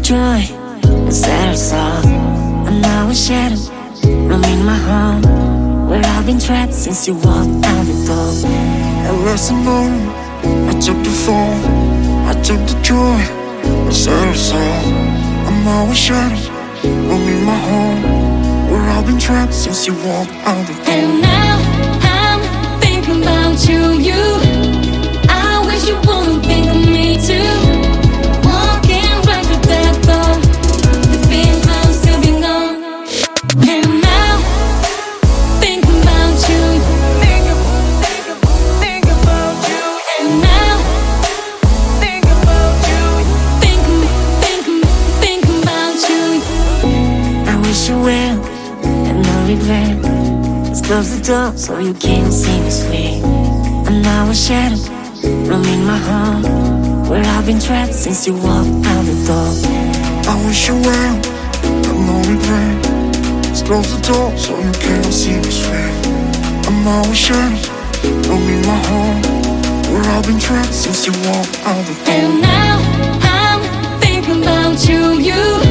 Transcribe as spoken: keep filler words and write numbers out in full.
joy and set us off. And now a shadow roaming my home, where I've been trapped since you walked out the door. A lesson learned, I took the fall, I took the joy and set us off. And now a shadow roaming my home, where I've been trapped since you walked out the door. And now I'm thinking about you, you. I wish you wouldn't think of me too. Walking right through that door, it's been close to being gone. And now thinking about you, think about, think about you. And now think about you, think, think, think about you. I wish you well and no regret. Just close the door so you can't see me sweet. And now a shadow roaming my home, where I've been trapped since you walked out the door. I wish you well, and no regret. Just close the door so you can't see me sweet. I'm now a shadow roaming my home, where I've been trapped since you walked out the door. And now I'm thinking about you, you.